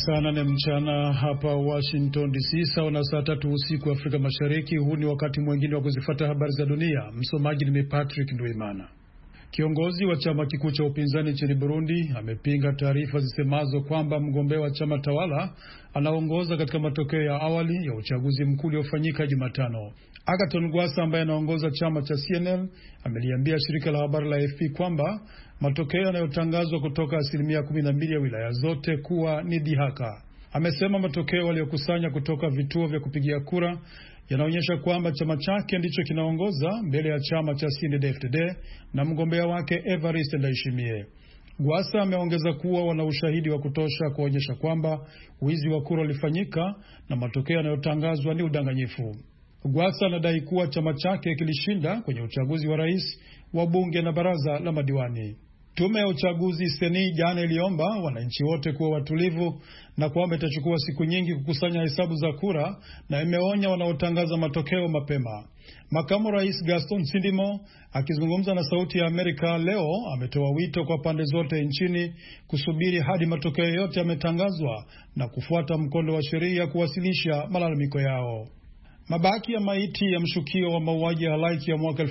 Saa 8 mchana hapa Washington DC, sawa na saa 3 usiku Afrika Mashariki. Huu ni wakati mwingine wa kuzifuata habari za dunia. Msomaji ni Patrick Ndwimana. Kiongozi wa chama kikuu cha upinzani nchini Burundi amepinga taarifa zisemazo kwamba mgombea wa chama tawala anaongoza katika matokeo ya awali ya uchaguzi mkuu uliofanyika Jumatano. Agathon Rwasa ambaye anaongoza chama cha CNL ameliambia shirika la habari la AFP kwamba matokeo yanayotangazwa kutoka 12% ya wilaya zote kuwa ni dhihaka. Amesema matokeo waliokusanya kutoka vituo vya kupigia kura yanaonyesha kwamba chama chake ndicho kinaongoza mbele ya chama cha CNDD-FDD na mgombea wake Evariste Ndayishimiye. Rwasa ameongeza kuwa wana ushahidi wa kutosha kuonyesha kwamba wizi wa kura ulifanyika na matokeo yanayotangazwa ni udanganyifu. Rwasa anadai kuwa chama chake kilishinda kwenye uchaguzi wa rais, wa bunge na baraza la madiwani. Tume ya uchaguzi Seni jana iliomba wananchi wote kuwa watulivu na kwamba itachukua siku nyingi kukusanya hesabu za kura, na imeonya wanaotangaza matokeo mapema. Makamu Rais Gaston Sindimo akizungumza na Sauti ya Amerika leo ametoa wito kwa pande zote nchini kusubiri hadi matokeo yote yametangazwa na kufuata mkondo wa sheria kuwasilisha malalamiko yao. Mabaki ya maiti ya mshukio wa mauaji ya halaiki ya mwaka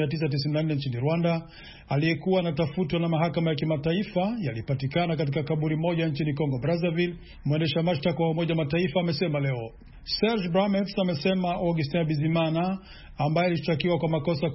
1994 nchini Rwanda aliyekuwa anatafutwa na mahakama ya kimataifa yalipatikana katika kaburi moja nchini Kongo Brazzaville. Mwendesha mashtaka wa Umoja Mataifa amesema leo. Serge Bramets amesema Augustin Bizimana ambaye alishtakiwa kwa makosa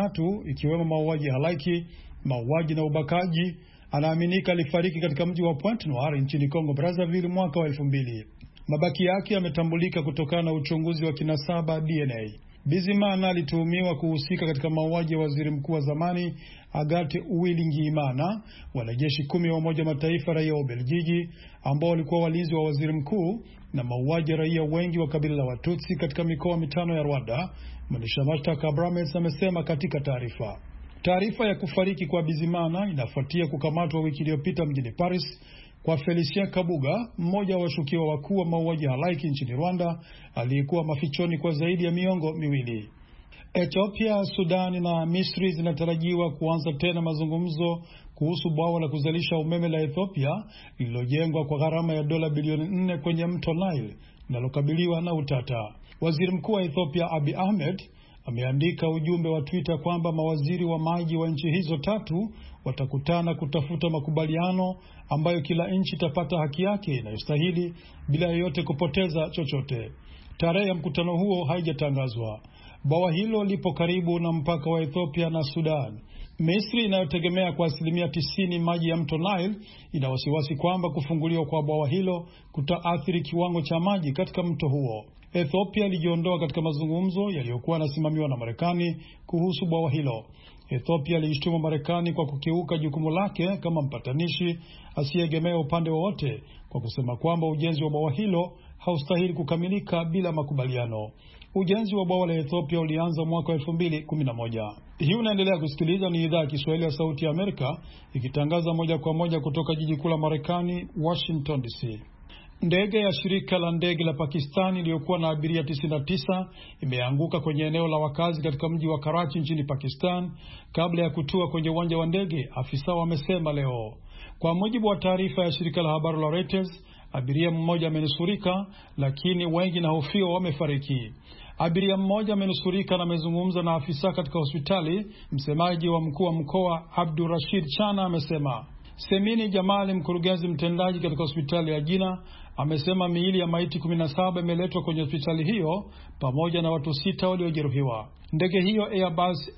13 ikiwemo mauaji ya halaiki, mauaji na ubakaji, anaaminika alifariki katika mji wa Pointe-Noire nchini Kongo Brazzaville mwaka wa 2000. Mabaki yake yametambulika kutokana na uchunguzi wa kinasaba DNA. Bizimana alituhumiwa kuhusika katika mauaji ya waziri mkuu wa zamani Agathe Uwilingiyimana, wanajeshi 10 wa Umoja Mataifa raia wa Ubelgiji ambao walikuwa walinzi wa waziri mkuu, na mauaji ya raia wengi wa kabila la Watutsi katika mikoa 5 ya Rwanda. Mwendesha mashtaka Abrames amesema katika taarifa. Taarifa ya kufariki kwa Bizimana inafuatia kukamatwa wiki iliyopita mjini Paris kwa Felicien Kabuga, mmoja wa washukiwa wakuu wa mauaji halaiki nchini Rwanda, aliyekuwa mafichoni kwa zaidi ya miongo miwili. Ethiopia, Sudan na Misri zinatarajiwa kuanza tena mazungumzo kuhusu bwawa la kuzalisha umeme la Ethiopia lililojengwa kwa gharama ya dola bilioni 4 kwenye mto Nile linalokabiliwa na utata. Waziri Mkuu wa Ethiopia Abiy Ahmed ameandika ujumbe wa Twitter kwamba mawaziri wa maji wa nchi hizo tatu watakutana kutafuta makubaliano ambayo kila nchi itapata haki yake inayostahili bila yoyote kupoteza chochote. Tarehe ya mkutano huo haijatangazwa. Bwawa hilo lipo karibu na mpaka wa Ethiopia na Sudan. Misri inayotegemea kwa 90% maji ya mto Nile ina wasiwasi kwamba kufunguliwa kwa bwawa hilo kutaathiri kiwango cha maji katika mto huo. Ethiopia ilijiondoa katika mazungumzo yaliyokuwa yanasimamiwa na Marekani kuhusu bwawa hilo. Ethiopia iliishtumu Marekani kwa kukiuka jukumu lake kama mpatanishi asiyeegemea upande wowote kwa kusema kwamba ujenzi wa bwawa hilo haustahili kukamilika bila makubaliano. Ujenzi wa bwawa la Ethiopia ulianza mwaka 2011. Hii unaendelea kusikiliza, ni idhaa ya Kiswahili ya Sauti ya Amerika ikitangaza moja kwa moja kutoka jiji kuu la Marekani, Washington DC. Ndege ya shirika la ndege la Pakistan iliyokuwa na abiria 99 imeanguka kwenye eneo la wakazi katika mji wa Karachi nchini Pakistan kabla ya kutua kwenye uwanja wa ndege, afisa wamesema leo. Kwa mujibu wa taarifa ya shirika la habari la Reuters, abiria mmoja amenusurika, lakini wengi na hofiwa wamefariki. Abiria mmoja amenusurika na amezungumza na afisa katika hospitali. Msemaji wa mkuu wa mkoa Abdul Rashid Chana amesema. Semini Jamali, mkurugenzi mtendaji katika hospitali ya Jina, amesema miili ya maiti 17 imeletwa kwenye hospitali hiyo pamoja na watu 6 waliojeruhiwa. Ndege hiyo Airbus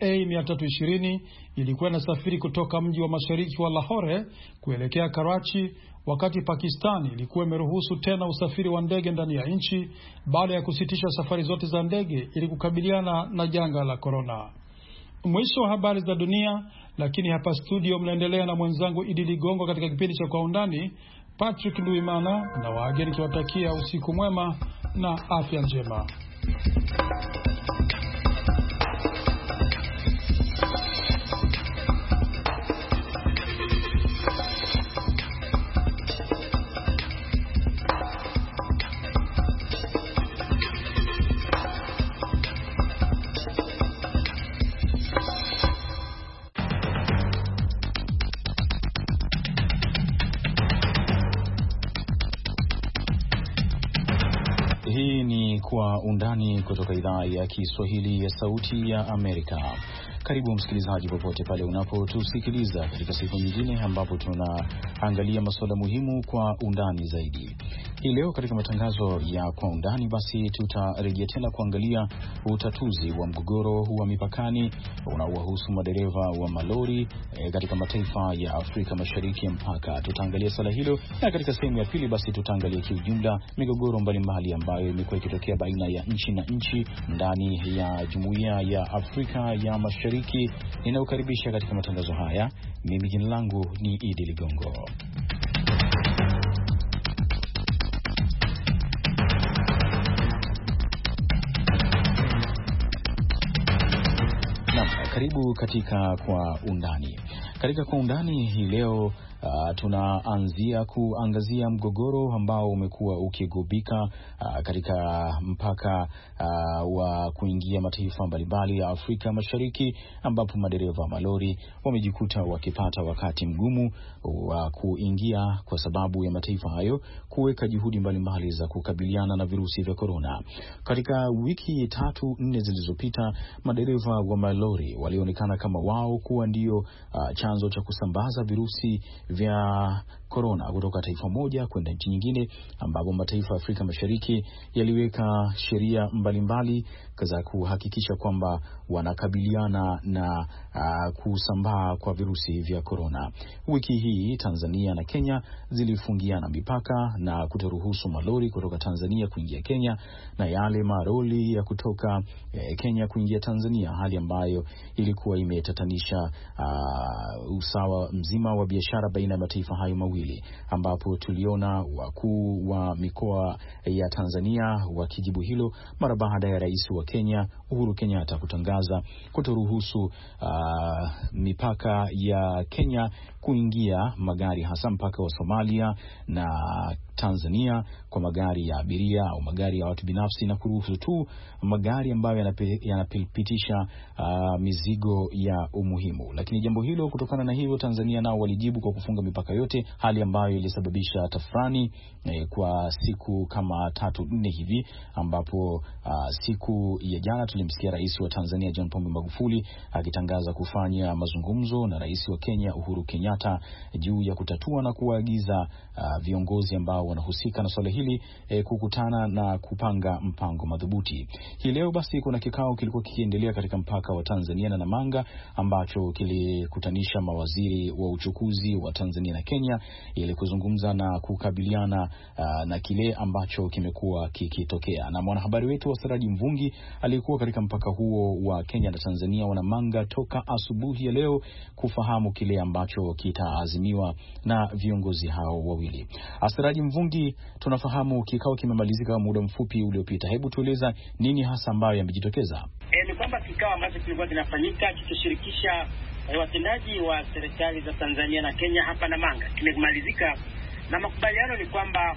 A320 ilikuwa inasafiri kutoka mji wa mashariki wa Lahore kuelekea Karachi, wakati Pakistan ilikuwa imeruhusu tena usafiri wa ndege ndani ya nchi baada ya kusitisha safari zote za ndege ili kukabiliana na janga la corona. Mwisho wa habari za dunia, lakini hapa studio mnaendelea na mwenzangu Idi Ligongo katika kipindi cha Kwa Undani. Patrick Ndwimana na wageni kiwatakia usiku mwema na afya njema. Kwa Undani kutoka idhaa ya Kiswahili ya Sauti ya Amerika. Karibu msikilizaji popote pale unapotusikiliza katika siku nyingine ambapo tunaangalia masuala muhimu kwa undani zaidi. Hii leo katika matangazo ya Kwa Undani basi tutarejea tena kuangalia utatuzi wa mgogoro wa mipakani unaowahusu madereva wa malori katika mataifa ya Afrika Mashariki mpaka. Tutaangalia swala hilo, na katika sehemu ya pili basi tutaangalia kiujumla migogoro mbalimbali ambayo imekuwa ikitokea baina ya nchi na nchi ndani ya Jumuiya ya Afrika ya Mashariki. Ninakukaribisha katika matangazo haya. Mimi jina langu ni Idi Ligongo. Karibu katika Kwa Undani. Katika Kwa Undani hii leo tunaanzia kuangazia mgogoro ambao umekuwa ukigubika katika mpaka wa kuingia mataifa mbalimbali ya Afrika Mashariki, ambapo madereva malori wamejikuta wakipata wakati mgumu wa kuingia kwa sababu ya mataifa hayo kuweka juhudi mbalimbali za kukabiliana na virusi vya korona. Katika wiki 3-4 zilizopita, madereva wa malori walionekana kama wao kuwa ndio chanzo cha kusambaza virusi vya korona kutoka taifa moja kwenda nchi nyingine, ambapo mataifa ya Afrika Mashariki yaliweka sheria mbalimbali za kuhakikisha kwamba wanakabiliana na kusambaa kwa virusi vya korona. Wiki hii Tanzania na Kenya zilifungiana mipaka na kutoruhusu malori kutoka Tanzania kuingia Kenya na yale maroli ya kutoka Kenya kuingia Tanzania, hali ambayo ilikuwa imetatanisha usawa mzima wa biashara baina ya mataifa hayo mawili, ambapo tuliona wakuu wa mikoa ya Tanzania wakijibu hilo mara baada ya rais wa Kenya Uhuru Kenyatta kutangaza kutoruhusu mipaka ya Kenya kuingia magari, hasa mpaka wa Somalia na Tanzania, kwa magari ya abiria au magari ya watu binafsi, na kuruhusu tu magari ambayo yanapitisha mizigo ya umuhimu. Lakini jambo hilo, kutokana na hilo, Tanzania nao walijibu kwa kufunga mipaka yote, hali ambayo ilisababisha tafrani kwa siku kama 3-4 hivi, ambapo siku ya jana tulimsikia rais wa Tanzania John Pombe Magufuli akitangaza kufanya mazungumzo na rais wa Kenya Uhuru Kenyatta juu ya kutatua na kuagiza viongozi ambao wanahusika na swala hili kukutana na kupanga mpango madhubuti. Hii leo basi kuna kikao kilikuwa kikiendelea katika mpaka wa Tanzania na Namanga, ambacho kilikutanisha mawaziri wa uchukuzi wa Tanzania na Kenya ili kuzungumza na kukabiliana na kile ambacho kimekuwa kikitokea. Na mwanahabari wetu wa Saraji Mvungi alikuwa katika mpaka huo wa Kenya na Tanzania wa Namanga toka asubuhi ya leo kufahamu kile ambacho kitaazimiwa na viongozi hao wawili. Saraji Mvungi, tunafahamu kikao kimemalizika muda mfupi uliopita. Hebu tueleza nini hasa ambayo yamejitokeza? Ni kwamba kikao ambacho kilikuwa kinafanyika kikishirikisha watendaji wa serikali za Tanzania na Kenya hapa Namanga kimemalizika, na makubaliano ni kwamba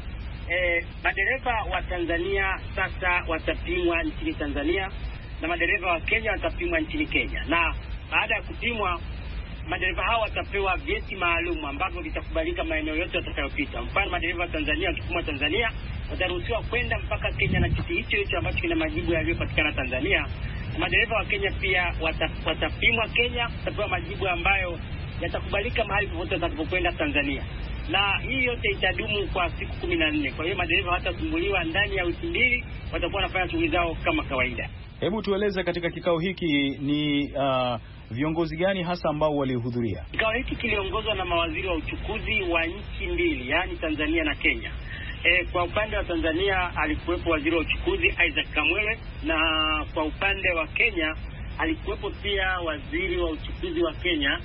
madereva wa Tanzania sasa watapimwa nchini Tanzania na madereva wa Kenya watapimwa nchini Kenya, na baada ya kupimwa madereva hao watapewa vyeti maalum ambavyo vitakubalika maeneo yote watakayopita. Mfano, madereva wa Tanzania wakipimwa Tanzania wataruhusiwa kwenda mpaka Kenya na kiti hicho ambacho kina majibu yaliyopatikana Tanzania. Madereva wa Kenya pia watapimwa Kenya, watapewa majibu ambayo yatakubalika mahali popote watakapokwenda Tanzania. Na hii yote itadumu kwa siku 14. Kwa hiyo madereva hawatasumbuliwa, ndani ya wiki 2 watakuwa wanafanya shughuli zao kama kawaida. Hebu tueleze, katika kikao hiki ni viongozi gani hasa ambao walihudhuria? Kikao hiki kiliongozwa na mawaziri wa uchukuzi wa nchi mbili, yani Tanzania na Kenya. Kwa upande wa Tanzania alikuwepo waziri wa uchukuzi Isaac Kamwele, na kwa upande wa Kenya alikuwepo pia waziri wa uchukuzi wa Kenya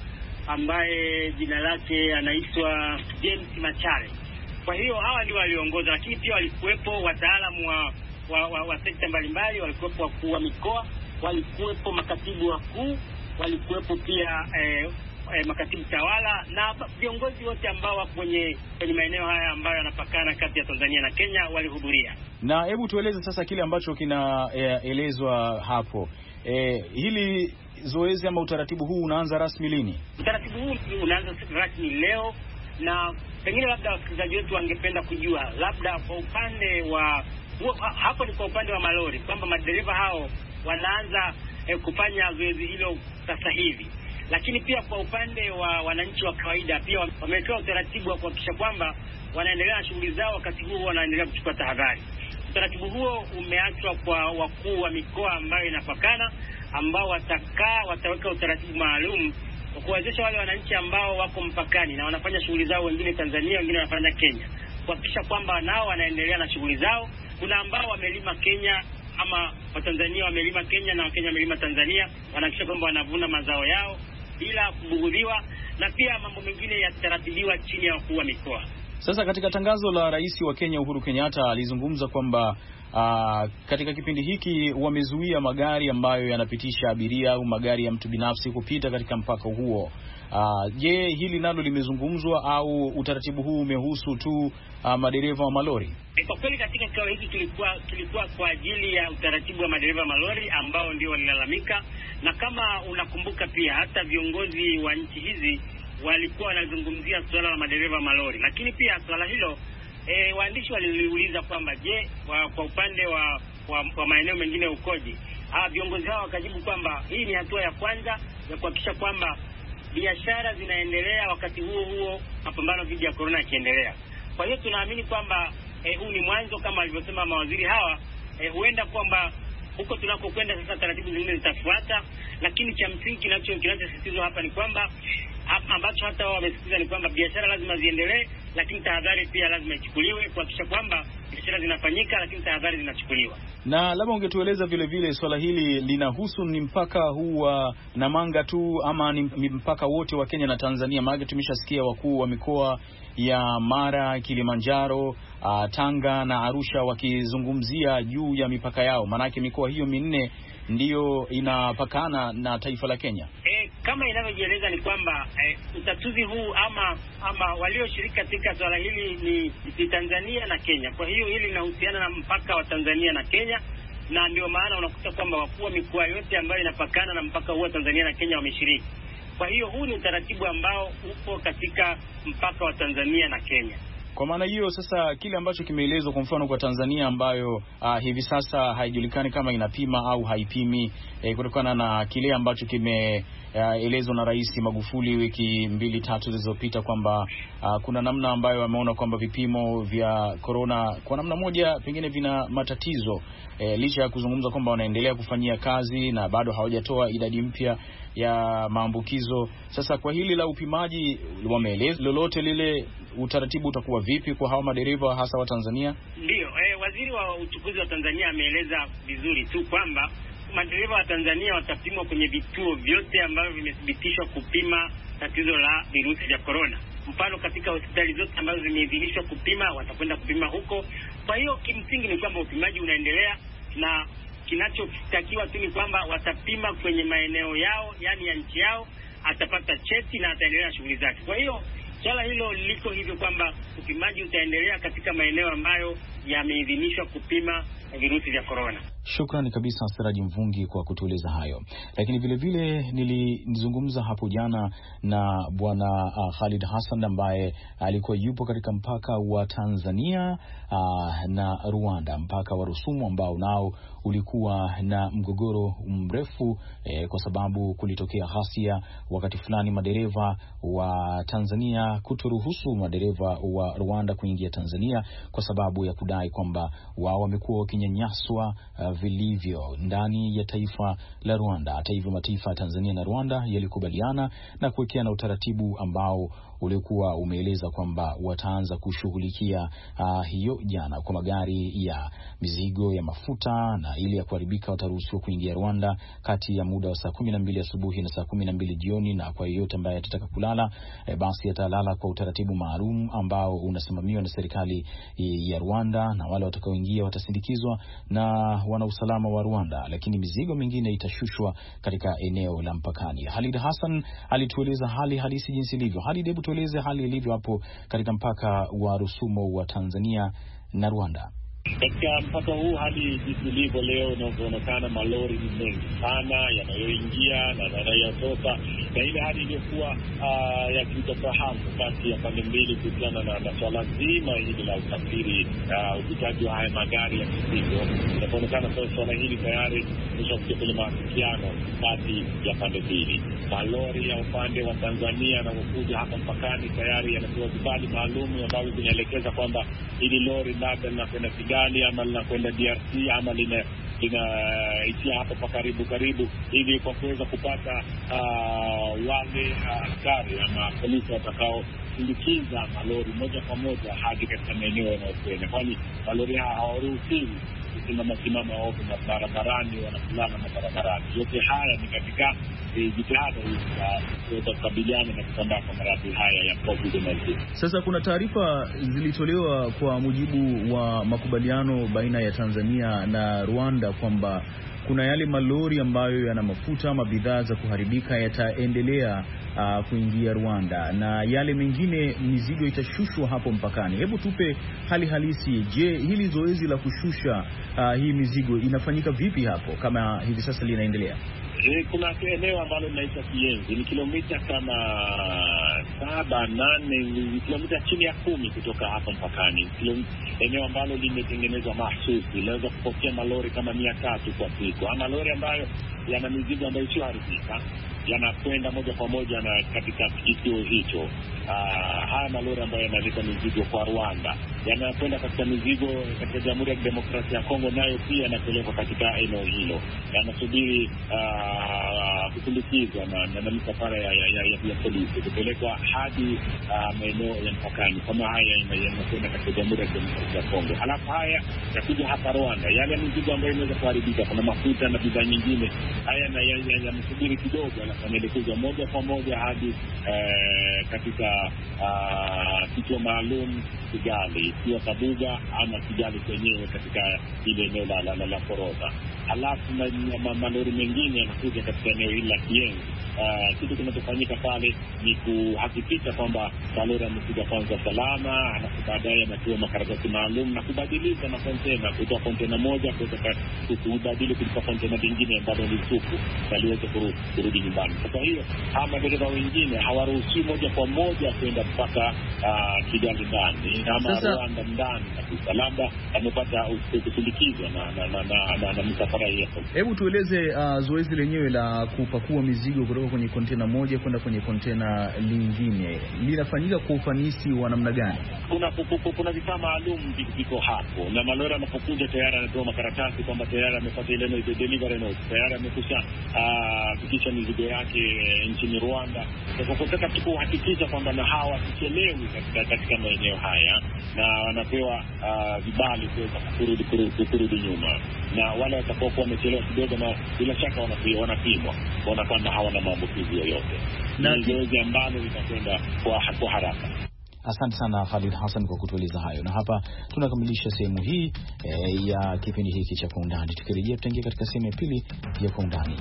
ambaye jina lake anaitwa James Machare. Kwa hiyo hawa ndio waliongoza, lakini pia walikuwepo wataalamu wa sekta mbalimbali, walikuwepo wakuu wa mikoa, walikuwepo makatibu wakuu, walikuwepo pia makatibu tawala na viongozi wote ambao wako kwenye maeneo haya ambayo yanapakana kati ya Tanzania na Kenya walihudhuria. Na hebu tueleze sasa kile ambacho kinaelezwa hapo. Hili zoezi ama utaratibu huu unaanza rasmi lini? Utaratibu huu unaanza rasmi leo, na pengine labda wasikilizaji wetu wangependa kujua, labda kwa upande wa hapo ni kwa upande wa malori kwamba madereva hao wanaanza kufanya zoezi hilo sasa hivi. Lakini pia kwa upande wa wananchi wa kawaida pia wamewekewa utaratibu wa kuhakikisha kwamba wanaendelea na shughuli zao, wakati huo wanaendelea kuchukua tahadhari. Utaratibu huo umeachwa kwa wakuu wa mikoa ambayo inapakana, ambao wataweka utaratibu maalum kwa kuwezesha wale wananchi ambao wako mpakani na wanafanya shughuli zao, wengine Tanzania, wengine wanafanya Kenya, kuhakikisha kwamba nao wanaendelea na shughuli zao. Kuna ambao wamelima Kenya, ama Watanzania wamelima Kenya na Wakenya wamelima Tanzania, wanahakikisha kwamba wanavuna mazao yao bila kubughudhiwa, na pia mambo mengine yataratibiwa chini ya wakuu wa mikoa. Sasa katika tangazo la Rais wa Kenya Uhuru Kenyatta alizungumza kwamba katika kipindi hiki wamezuia magari ambayo yanapitisha abiria au magari ya mtu binafsi kupita katika mpaka huo. Je, hili nalo limezungumzwa au utaratibu huu umehusu tu madereva wa malori? Kwa kweli katika kikao hiki kilikuwa kwa ajili ya utaratibu wa madereva malori ambao ndio walilalamika, na kama unakumbuka pia hata viongozi wa nchi hizi walikuwa wanazungumzia suala la madereva malori. Lakini pia suala hilo waandishi waliliuliza kwamba je, kwa upande wa maeneo mengine ukoje? Viongozi hao wakajibu kwamba hii ni hatua ya kwanza ya kuhakikisha kwamba biashara zinaendelea, wakati huo mapambano dhidi ya corona yakiendelea. Kwa hiyo tunaamini kwamba huu ni mwanzo, kama alivyosema mawaziri hawa. Huenda kwamba huko tunakokwenda sasa taratibu zingine zitafuata, lakini cha msingi kinachosisitizwa hapa ni kwamba ambacho hata wao wamesisitiza ni kwamba biashara lazima ziendelee, lakini tahadhari pia lazima ichukuliwe kuhakikisha kwamba biashara zinafanyika, lakini tahadhari zinachukuliwa. Na labda ungetueleza vile vile swala hili linahusu ni mpaka huu wa Namanga tu ama ni mpaka wote wa Kenya na Tanzania? Maana tumeshasikia wakuu wa mikoa ya Mara, Kilimanjaro, Tanga na Arusha wakizungumzia juu ya mipaka yao, maanake mikoa hiyo minne ndiyo inapakana na taifa la Kenya. Kama inavyojieleza ni kwamba utatuzi huu ama walioshiriki katika swala hili ni Tanzania na Kenya. Kwa hiyo hili linahusiana na mpaka wa Tanzania na Kenya, na ndio maana unakuta kwamba wakuu wa mikoa yote ambayo inapakana na mpaka huu wa Tanzania na Kenya wameshiriki. Kwa hiyo huu ni utaratibu ambao upo katika mpaka wa Tanzania na Kenya. Kwa maana hiyo sasa, kile ambacho kimeelezwa kwa mfano kwa Tanzania ambayo hivi sasa haijulikani kama inapima au haipimi, kutokana na kile ambacho kimeelezwa na Rais Magufuli wiki 2-3 zilizopita kwamba kuna namna ambayo ameona kwamba vipimo vya corona kwa namna moja pengine vina matatizo, licha ya kuzungumza kwamba wanaendelea kufanyia kazi na bado hawajatoa idadi mpya ya maambukizo. Sasa kwa hili la upimaji, wameeleza lolote lile, utaratibu utakuwa vipi kwa hawa madereva hasa wa Tanzania? Ndio, waziri wa uchukuzi wa Tanzania ameeleza vizuri tu kwamba madereva wa Tanzania watapimwa kwenye vituo vyote ambavyo vimethibitishwa kupima tatizo la virusi vya corona. Mfano, katika hospitali zote ambazo zimeidhinishwa kupima, watakwenda kupima huko. Kwa hiyo kimsingi ni kwamba upimaji unaendelea, na kinachotakiwa tu ni kwamba watapima kwenye maeneo yao, yani ya nchi yao, atapata cheti na ataendelea na shughuli zake. Kwa hiyo swala hilo liko hivyo kwamba upimaji utaendelea katika maeneo ambayo yameidhinishwa kupima virusi vya corona. Shukrani kabisa Siraji Mvungi kwa kutueleza hayo. Lakini vile vile nilizungumza hapo jana na bwana Khalid Hassan ambaye alikuwa yupo katika mpaka wa Tanzania na Rwanda, mpaka wa Rusumo ambao nao ulikuwa na mgogoro mrefu kwa sababu kulitokea ghasia wakati fulani, madereva wa Tanzania kutoruhusu madereva wa Rwanda kuingia Tanzania kwa sababu ya kudai kwamba wao wamekuwa wakinyanyaswa vilivyo ndani ya taifa la Rwanda. Hata hivyo, mataifa ya Tanzania na Rwanda yalikubaliana na kuwekeana utaratibu ambao ulikuwa umeeleza kwamba wataanza kushughulikia hiyo jana kwa magari ya mizigo ya mafuta, na ili ya kuharibika wataruhusiwa kuingia Rwanda kati ya muda wa saa 12 asubuhi na saa 12 jioni, na kwa yeyote ambaye atataka kulala basi atalala kwa utaratibu maalum ambao unasimamiwa na serikali ya Rwanda, na wale watakaoingia watasindikizwa na wana usalama wa Rwanda, lakini mizigo mingine itashushwa katika eneo la mpakani. Khalid Hassan alitueleza hali halisi jinsi ilivyo. Khalid, hebu tueleze hali ilivyo hapo katika mpaka wa Rusumo wa Tanzania na Rwanda. Katika mpaka huu hali jinsi ilivyo leo inavyoonekana, malori ni mengi sana yanayoingia na yanayotoka, na ile hali iliyokuwa ya kitofahamu kati ya pande mbili kuhusiana na swala zima hili la usafiri, upitaji wa haya magari ya mizigo. Inaonekana sasa swala hili tayari limeshafikia kwenye maafikiano kati ya pande mbili. Malori ya upande wa Tanzania yanayokuja hapa mpakani tayari yanapewa vibali maalum ambavyo vinaelekeza kwamba hili lori labda linakwenda Kigali ama linakwenda DRC ama linaitia hapa pa karibu, ili kwa kuweza kupata wale askari ama polisi watakao sindikiza malori moja kwa moja hadi katika maeneo yanayokwenda, kwani malori hawaruhusiwi kusimama ovyo na barabarani, wanakulana na barabarani. Yote haya ni katika jitihada za kukabiliana na kusambaa kwa maradhi haya ya COVID-19. Sasa kuna taarifa zilitolewa kwa mujibu wa makubaliano baina ya Tanzania na Rwanda kwamba kuna yale malori ambayo yana mafuta ama bidhaa za kuharibika yataendelea kuingia Rwanda, na yale mengine mizigo itashushwa hapo mpakani. Hebu tupe hali halisi. Je, hili zoezi la kushusha hii mizigo inafanyika vipi hapo kama hivi sasa linaendelea? Kuna eneo ambalo linaitwa Kienzi, ni kilomita kama 7-8, kilomita chini ya 10 kutoka hapa mpakani. Eneo ambalo limetengenezwa mahsusi, linaweza kupokea malori kama 300 kwa siku, ama malori ambayo yana mizigo ambayo sio haribika yanakwenda moja kwa moja na katika kituo hicho. Haya malori ambayo yanaleta mizigo kwa Rwanda yanakwenda katika mizigo katika Jamhuri ya Kidemokrasia ya Kongo, nayo pia yanapelekwa katika eneo hilo, yanasubiri kusindikizwa na misafara ya polisi kupelekwa hadi maeneo ya mpakani. Kama haya yanakwenda katika Jamhuri ya Kidemokrasia ya Kongo, halafu haya yakuja hapa Rwanda. Yale mizigo ambayo inaweza kuharibika, kuna mafuta na bidhaa nyingine, haya yanasubiri kidogo, yanaelekezwa moja kwa moja hadi katika kituo maalum Kigali, sio Kabuga ama Kigali kwenyewe katika ile eneo la Forodha. Halafu malori mengine yanakuja katika eneo hili la Kienzi. Kitu kinachofanyika pale ni kuhakikisha kwamba malori yamefika kwanza salama, halafu baadaye yanatiwa makaratasi maalum na kubadilisha makontena kutoka kontena moja kubadili kutoka kontena lingine ambalo ni tupu yaliweze kurudi nyumbani. Kwa hiyo hawa madereva wengine hawaruhusiwi moja kwa moja kwenda mpaka Kigali ndani ama Rwanda ndani kabisa, labda amepata kusindikizwa na misafara hiyo. Hebu tueleze zoezi lenyewe la kupakua mizigo kutoka kwenye kontena moja kwenda kwenye kontena lingine linafanyika kwa ufanisi wa namna gani? Kuna vifaa maalum viko hapo, na malori yanapokuja tayari anatoa makaratasi kwamba tayari amepata ile delivery note, tayari amekwisha fikisha mizigo yake nchini Rwanda. Kwa kutaka kuhakikisha kwamba na hawa wasichelewi katika maeneo haya, na wanapewa vibali kuweza kurudi nyuma, na wale watakaokuwa wamechelewa kidogo, na bila shaka wanapimwa kuona kwamba hawana maambukizi yoyote. Ni zoezi ambalo litakwenda kwa haraka. Asante sana Khalid Hassan kwa kutueleza hayo, na hapa tunakamilisha sehemu hii ya kipindi hiki cha Kwa Undani. Tukirejea tutaingia katika sehemu ya pili ya Kwa Undani.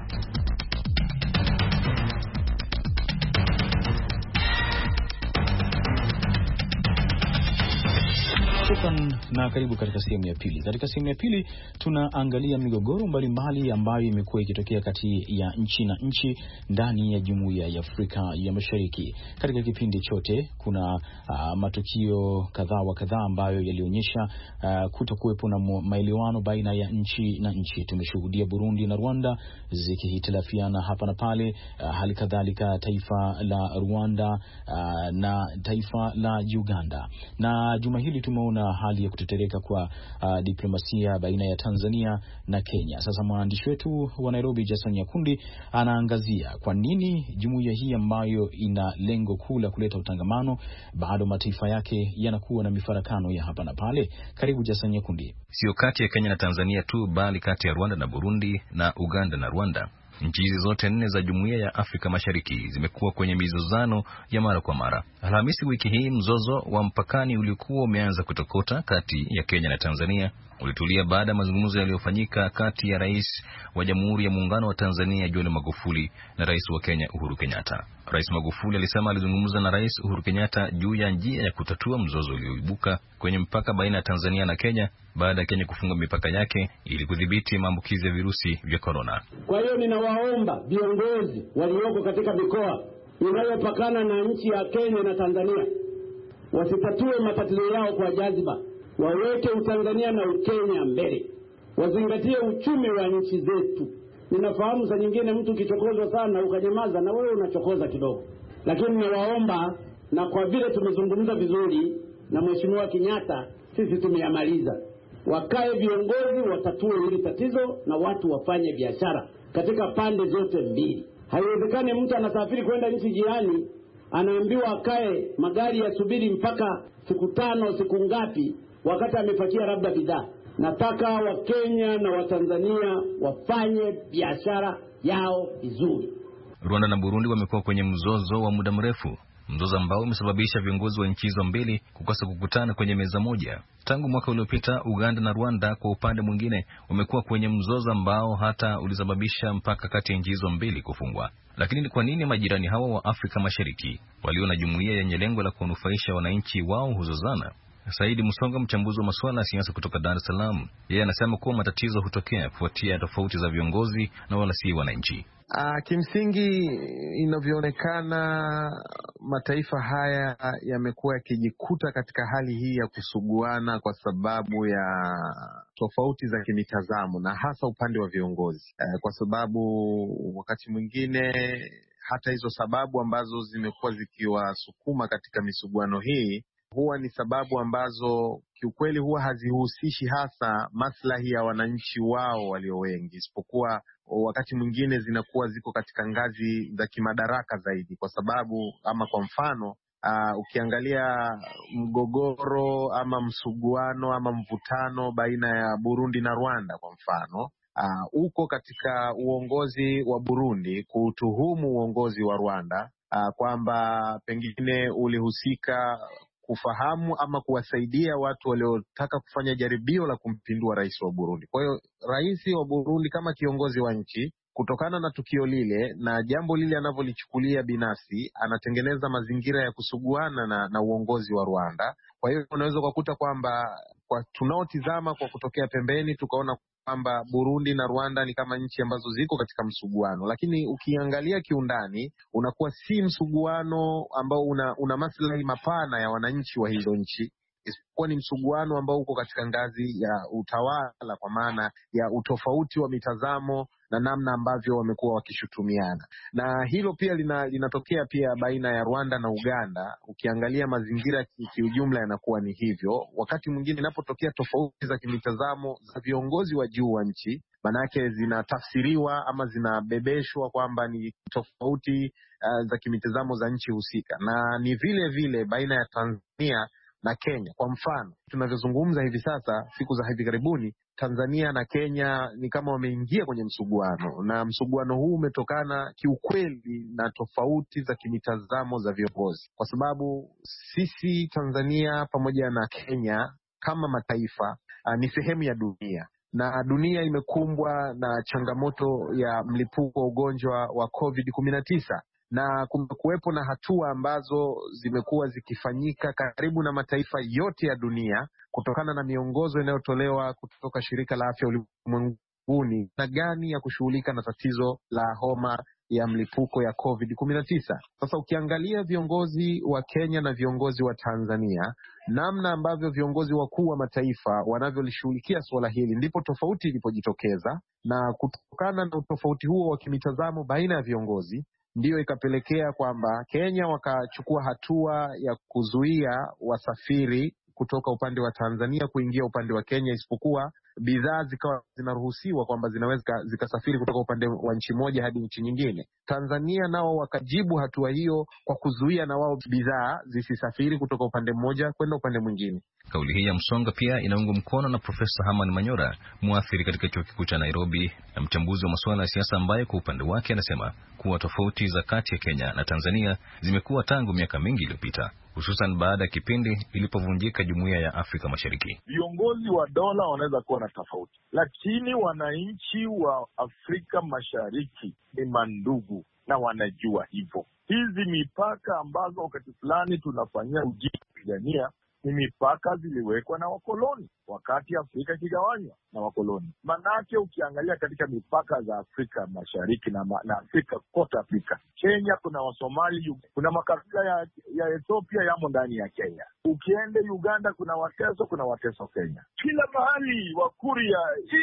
Na karibu katika sehemu ya pili. Katika sehemu ya pili tunaangalia migogoro mbalimbali ambayo imekuwa ikitokea kati ya nchi na nchi ndani ya Jumuiya ya Afrika ya Mashariki. Katika kipindi chote kuna matukio kadhaa ambayo yalionyesha kutokuwepo na maelewano baina ya nchi na nchi. Tumeshuhudia Burundi na Rwanda zikihitilafiana hapa na pale, hali kadhalika taifa la Rwanda na taifa la Uganda. Na juma hili tumeona hali ya kutetereka kwa diplomasia baina ya Tanzania na Kenya. Sasa mwandishi wetu wa Nairobi Jason Nyakundi anaangazia kwa nini jumuiya hii ambayo ina lengo kuu la kuleta utangamano bado mataifa yake yanakuwa na mifarakano ya hapa na pale. Karibu Jason Nyakundi. Sio kati ya Kenya na Tanzania tu, bali kati ya Rwanda na Burundi na Uganda na Rwanda. Nchi hizi zote 4 za Jumuiya ya Afrika Mashariki zimekuwa kwenye mizozano ya mara kwa mara. Alhamisi wiki hii mzozo wa mpakani ulikuwa umeanza kutokota kati ya Kenya na Tanzania ulitulia baada ya mazungumzo yaliyofanyika kati ya Rais wa Jamhuri ya Muungano wa Tanzania John Magufuli na Rais wa Kenya Uhuru Kenyatta. Rais Magufuli alisema alizungumza na Rais Uhuru Kenyatta juu ya njia ya kutatua mzozo ulioibuka kwenye mpaka baina ya Tanzania na Kenya baada ya Kenya kufunga mipaka yake ili kudhibiti maambukizi ya virusi vya korona. Kwa hiyo ninawaomba viongozi walioko katika mikoa inayopakana na nchi ya Kenya na Tanzania wasitatue matatizo yao kwa jaziba, waweke Utanzania na Ukenya mbele, wazingatie uchumi wa nchi zetu. Ninafahamu saa nyingine mtu kichokozwa sana ukanyamaza na wewe unachokoza kidogo, lakini ninawaomba, na kwa vile tumezungumza vizuri na Mheshimiwa Kenyatta, sisi tumeyamaliza. Wakae viongozi watatue hili tatizo na watu wafanye biashara katika pande zote mbili. Haiwezekani mtu anasafiri kwenda nchi jirani anaambiwa akae magari yasubiri mpaka siku 5 siku ngapi wakati amepakia labda bidhaa. Nataka Wakenya na Watanzania wafanye biashara yao vizuri. Rwanda na Burundi wamekuwa kwenye mzozo wa muda mrefu, mzozo ambao umesababisha viongozi wa nchi hizo mbili kukosa kukutana kwenye meza moja. Tangu mwaka uliopita, Uganda na Rwanda kwa upande mwingine wamekuwa kwenye mzozo ambao hata ulisababisha mpaka kati ya nchi hizo mbili kufungwa. Lakini ni kwa nini majirani hawa wa Afrika Mashariki walio na jumuiya yenye lengo la kunufaisha wananchi wao huzozana? Saidi Musonga, mchambuzi wa masuala ya siasa kutoka Dar es Salaam, yeye anasema kuwa matatizo hutokea kufuatia tofauti za viongozi na wala si wananchi. Kimsingi inavyoonekana mataifa haya yamekuwa yakijikuta katika hali hii ya kusuguana kwa sababu ya tofauti za kimitazamo na hasa upande wa viongozi. Kwa sababu wakati mwingine hata hizo sababu ambazo zimekuwa zikiwasukuma katika misuguano hii huwa ni sababu ambazo kiukweli huwa hazihusishi hasa maslahi ya wananchi wao walio wengi, isipokuwa wakati mwingine zinakuwa ziko katika ngazi za kimadaraka zaidi. Kwa sababu ama kwa mfano ukiangalia mgogoro ama msuguano ama mvutano baina ya Burundi na Rwanda kwa mfano, uko katika uongozi wa Burundi kutuhumu uongozi wa Rwanda kwamba pengine ulihusika kufahamu ama kuwasaidia watu waliotaka kufanya jaribio la kumpindua rais wa Burundi. Kwa hiyo rais wa Burundi kama kiongozi wa nchi, kutokana na tukio lile na jambo lile anavyolichukulia binafsi, anatengeneza mazingira ya kusuguana na uongozi wa Rwanda. Kwa hiyo unaweza kukuta kwamba kwa tunaotizama kwa kutokea pembeni tukaona kwamba Burundi na Rwanda ni kama nchi ambazo ziko katika msuguano, lakini ukiangalia kiundani unakuwa si msuguano ambao una maslahi mapana ya wananchi wa hizo nchi, isipokuwa ni msuguano ambao uko katika ngazi ya utawala, kwa maana ya utofauti wa mitazamo na namna ambavyo wamekuwa wakishutumiana. Na hilo pia linatokea pia baina ya Rwanda na Uganda. Ukiangalia mazingira kiujumla yanakuwa ni hivyo. Wakati mwingine inapotokea tofauti za kimitazamo za viongozi wa juu wa nchi, manake zinatafsiriwa ama zinabebeshwa kwamba ni tofauti za kimitazamo za nchi husika. Na ni vile vile baina ya Tanzania na Kenya. Kwa mfano, tunavyozungumza hivi sasa, siku za hivi karibuni, Tanzania na Kenya ni kama wameingia kwenye msuguano, na msuguano huu umetokana kiukweli na tofauti za kimitazamo za viongozi. Kwa sababu sisi Tanzania pamoja na Kenya kama mataifa ni sehemu ya dunia, na dunia imekumbwa na changamoto ya mlipuko wa ugonjwa wa COVID-19. Na kumekuwepo na hatua ambazo zimekuwa zikifanyika karibu na mataifa yote ya dunia kutokana na miongozo inayotolewa kutoka Shirika la Afya Ulimwenguni na gani ya kushughulika na tatizo la homa ya mlipuko ya COVID-19. Sasa ukiangalia viongozi wa Kenya na viongozi wa Tanzania, namna ambavyo viongozi wakuu wa mataifa wanavyolishughulikia suala hili, ndipo tofauti ilipojitokeza, na kutokana na utofauti huo wa kimitazamo baina ya viongozi ndiyo ikapelekea kwamba Kenya wakachukua hatua ya kuzuia wasafiri kutoka upande wa Tanzania kuingia upande wa Kenya, isipokuwa bidhaa zikawa zinaruhusiwa kwamba zinaweza zikasafiri kutoka upande wa nchi moja hadi nchi nyingine. Tanzania nao wakajibu hatua hiyo kwa kuzuia na wao bidhaa zisisafiri kutoka upande mmoja kwenda upande mwingine. Kauli hii ya Msonga pia inaungwa mkono na Profesa Herman Manyora, mwathiri katika Chuo Kikuu cha Nairobi na mchambuzi wa masuala ya siasa, ambaye kwa upande wake anasema kuwa tofauti za kati ya Kenya na Tanzania zimekuwa tangu miaka mingi iliyopita, hususan baada ya kipindi ilipovunjika Jumuiya ya Afrika Mashariki. Viongozi wa dola wanaweza kuwa na tofauti, lakini wananchi wa Afrika Mashariki ni mandugu na wanajua hivyo. hizi mipaka ambazo wakati fulani tunafanyia ujinga kupigania ni mipaka ziliwekwa na wakoloni wakati Afrika ikigawanywa na wakoloni. Manake ukiangalia katika mipaka za Afrika Mashariki na Afrika kote Afrika, Kenya kuna Wasomali, kuna makabila ya Ethiopia yamo ndani ya Kenya. Ukiende Uganda kuna Wateso Kenya. Kila mahali Wakuria.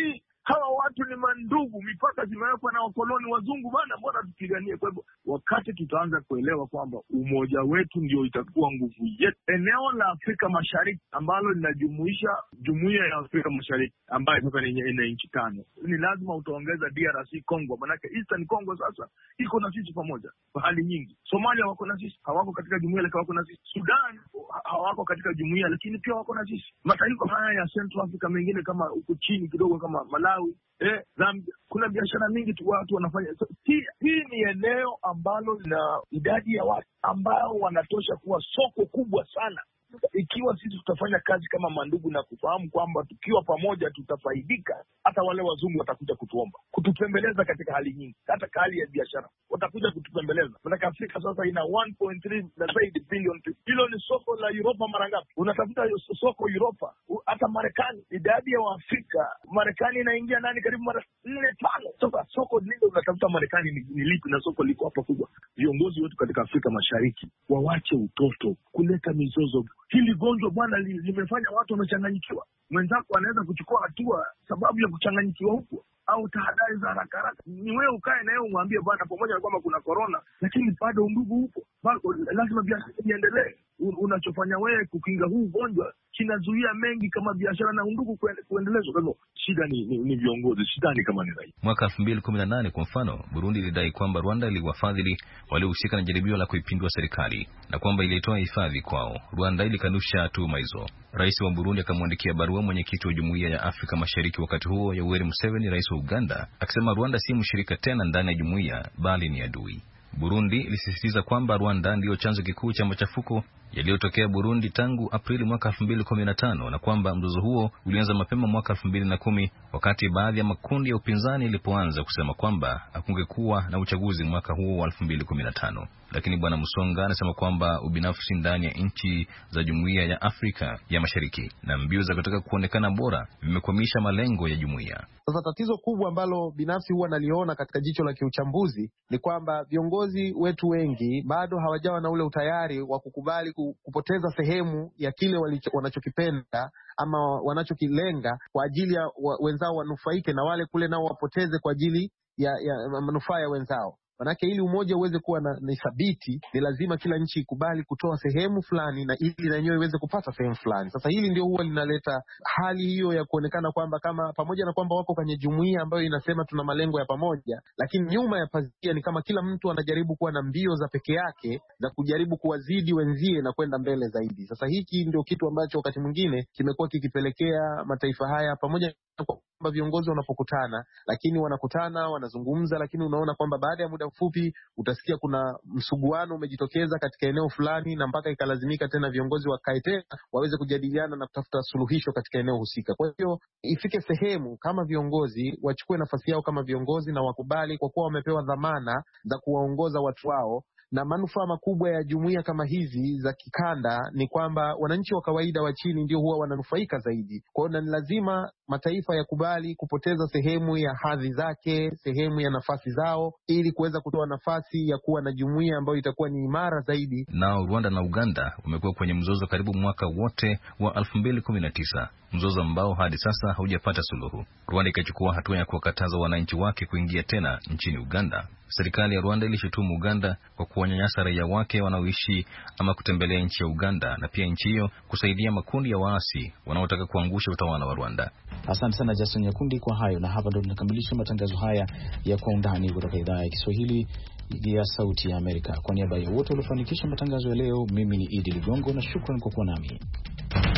Hawa watu ni mandugu, mipaka zimewekwa na wakoloni wazungu bana, mbona tupiganie? Kwa hivyo wakati tutaanza kuelewa kwamba umoja wetu ndio itakuwa nguvu yetu. Eneo la Afrika Mashariki ambalo linajumuisha Jumuiya ya Afrika Mashariki ambayo sasa ni nchi 5, ni lazima utaongeza DRC Congo, manake Eastern Congo sasa iko na sisi pamoja kwa hali nyingi. Somalia wako na sisi, hawako katika jumuiya lakini wako na sisi. Sudan hawako katika jumuiya lakini pia wako na sisi. Mataifa haya ya Central Africa mengine kama huko chini kidogo kama Malawi, Zambia, kuna biashara mingi tu watu wanafanya. So, hii ni eneo ambalo lina idadi ya watu ambao wanatosha kuwa soko kubwa sana. Ikiwa sisi tutafanya kazi kama mandugu na kufahamu kwamba tukiwa pamoja tutafaidika, hata wale wazungu watakuja kutuomba, kutupembeleza katika hali nyingi, hata hali ya biashara watakuja kutupembeleza. Maana Afrika sasa ina 1.3 na zaidi bilioni. Hilo ni soko la Europa mara ngapi? Unatafuta soko Europa, hata Marekani, idadi ya Waafrika, Marekani inaingia ndani karibu mara 4-5. Sasa soko lile unatafuta Marekani ni lipi na soko liko hapa kubwa? Viongozi wetu katika Afrika Mashariki wawache utoto kuleta mizozo. Hili gonjwa bwana limefanya watu wamechanganyikiwa. Mwenzako anaweza kuchukua hatua sababu ya kuchanganyikiwa huko, au tahadhari za haraka. Ni wewe ukae na yeye umwambie bwana, pamoja na kwamba kuna corona lakini bado undugu huko, lazima biashara iendelee. Unachofanya wewe kukinga huu ugonjwa kinazuia mengi kama biashara na undugu kuendelezwa. Kwa hivyo shida ni viongozi, shida ni kama ni raia. Mwaka 2018 kwa mfano, Burundi ilidai kwamba Rwanda iliwafadhili waliohusika na jaribio la kuipindua serikali na kwamba ilitoa hifadhi kwao. Rwanda ilikanusha tuhuma hizo. Rais wa Burundi akamwandikia barua mwenyekiti wa Jumuiya ya Afrika Mashariki wakati huo, Yoweri Museveni, rais wa Uganda, akisema Rwanda si mshirika tena ndani ya jumuiya bali ni adui. Burundi ilisisitiza kwamba Rwanda ndiyo chanzo kikuu cha machafuko yaliyotokea Burundi tangu Aprili mwaka 2015 na kwamba mzozo huo ulianza mapema mwaka 2010 wakati baadhi ya makundi ya upinzani ilipoanza kusema kwamba hakungekuwa na uchaguzi mwaka huo wa 2015. Lakini Bwana Musonga anasema kwamba ubinafsi ndani ya nchi za Jumuiya ya Afrika ya Mashariki na mbio za kutaka kuonekana bora vimekwamisha malengo ya jumuiya. Sasa tatizo kubwa ambalo binafsi huwa naliona katika jicho la kiuchambuzi ni kwamba viongozi wetu wengi bado hawajawa na ule utayari wa kukubali kupoteza sehemu ya kile wanachokipenda ama wanachokilenga kwa ajili ya wenzao wanufaike, na wale kule nao wapoteze kwa ajili ya manufaa ya wenzao. Manake ili umoja uweze kuwa ni thabiti, ni lazima kila nchi ikubali kutoa sehemu fulani na ili na yenyewe iweze kupata sehemu fulani. Sasa hili ndio huwa linaleta hali hiyo ya kuonekana kwamba kama pamoja na kwamba wako kwenye jumuiya ambayo inasema tuna malengo ya pamoja, lakini nyuma ya pazia ni kama kila mtu anajaribu kuwa na mbio za peke yake za kujaribu kuwazidi wenzie na kwenda mbele zaidi. Sasa hiki ndio kitu ambacho wakati mwingine kimekuwa kikipelekea mataifa haya, pamoja na kwamba viongozi wanapokutana, lakini wanakutana wanazungumza, lakini unaona kwamba baada ya muda mfupi utasikia kuna msuguano umejitokeza katika eneo fulani, na mpaka ikalazimika tena viongozi wakae tena waweze kujadiliana na kutafuta suluhisho katika eneo husika. Kwa hiyo ifike sehemu kama viongozi wachukue nafasi yao kama viongozi na wakubali, kwa kuwa wamepewa dhamana za kuwaongoza watu wao, na manufaa makubwa ya jumuiya kama hizi za kikanda ni kwamba wananchi wa kawaida wa chini ndio huwa wananufaika zaidi. Kwa hiyo ni lazima mataifa yakubali kupoteza sehemu ya hadhi zake, sehemu ya nafasi zao, ili kuweza kutoa nafasi ya kuwa na jumuiya ambayo itakuwa ni imara zaidi. Nao Rwanda na Uganda wamekuwa kwenye mzozo karibu mwaka wote wa 2019, mzozo ambao hadi sasa haujapata suluhu. Rwanda ikachukua hatua ya kuwakataza wananchi wake kuingia tena nchini Uganda. Serikali ya Rwanda ilishutumu Uganda kwa kuwanyanyasa raia wake wanaoishi ama kutembelea nchi ya Uganda, na pia nchi hiyo kusaidia makundi ya waasi wanaotaka kuangusha utawala wa Rwanda. Asante sana Jason Nyakundi kwa hayo, na hapa ndo tunakamilisha matangazo haya ya Kwa Undani kutoka idhaa ya Kiswahili ya Sauti ya Amerika. Kwa niaba ya wote waliofanikisha matangazo ya leo, mimi ni Idi Ligongo na shukrani kwa kuwa nami.